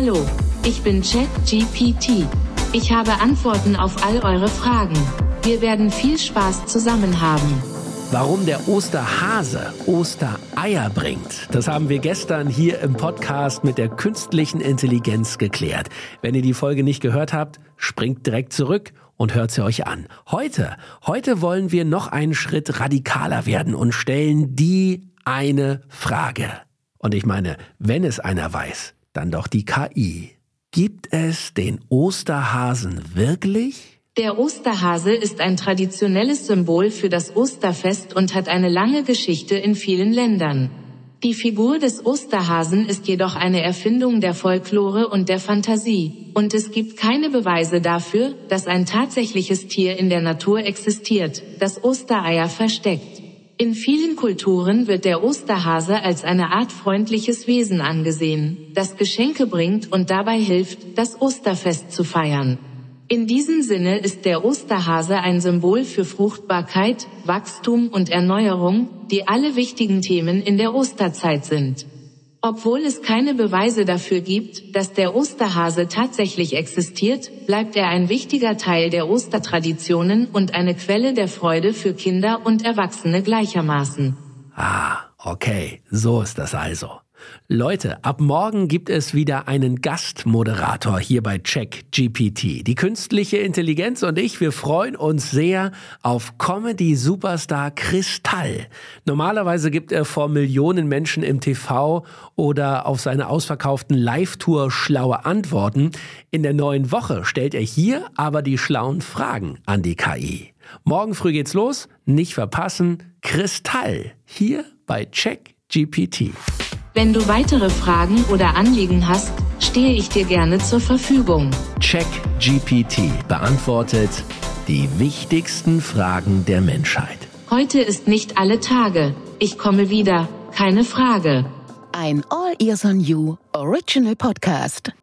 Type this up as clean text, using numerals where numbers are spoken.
Hallo, ich bin ChatGPT. Ich habe Antworten auf all eure Fragen. Wir werden viel Spaß zusammen haben. Warum der Osterhase Ostereier bringt, das haben wir gestern hier im Podcast mit der künstlichen Intelligenz geklärt. Wenn ihr die Folge nicht gehört habt, springt direkt zurück und hört sie euch an. Heute wollen wir noch einen Schritt radikaler werden und stellen die eine Frage. Und ich meine, wenn es einer weiß, dann doch die KI. Gibt es den Osterhasen wirklich? Der Osterhase ist ein traditionelles Symbol für das Osterfest und hat eine lange Geschichte in vielen Ländern. Die Figur des Osterhasen ist jedoch eine Erfindung der Folklore und der Fantasie, und es gibt keine Beweise dafür, dass ein tatsächliches Tier in der Natur existiert, das Ostereier versteckt. In vielen Kulturen wird der Osterhase als eine Art freundliches Wesen angesehen, das Geschenke bringt und dabei hilft, das Osterfest zu feiern. In diesem Sinne ist der Osterhase ein Symbol für Fruchtbarkeit, Wachstum und Erneuerung, die alle wichtigen Themen in der Osterzeit sind. Obwohl es keine Beweise dafür gibt, dass der Osterhase tatsächlich existiert, bleibt er ein wichtiger Teil der Ostertraditionen und eine Quelle der Freude für Kinder und Erwachsene gleichermaßen. Okay, so ist das also. Leute, ab morgen gibt es wieder einen Gastmoderator hier bei ChatGPT. Die künstliche Intelligenz und ich, wir freuen uns sehr auf Comedy-Superstar Kristall. Normalerweise gibt er vor Millionen Menschen im TV oder auf seine ausverkauften Live-Tour schlaue Antworten. In der neuen Woche stellt er hier aber die schlauen Fragen an die KI. Morgen früh geht's los, nicht verpassen, Kristall hier bei ChatGPT. Wenn du weitere Fragen oder Anliegen hast, stehe ich dir gerne zur Verfügung. ChatGPT beantwortet die wichtigsten Fragen der Menschheit. Heute ist nicht alle Tage. Ich komme wieder, keine Frage. Ein All Ears on You Original Podcast.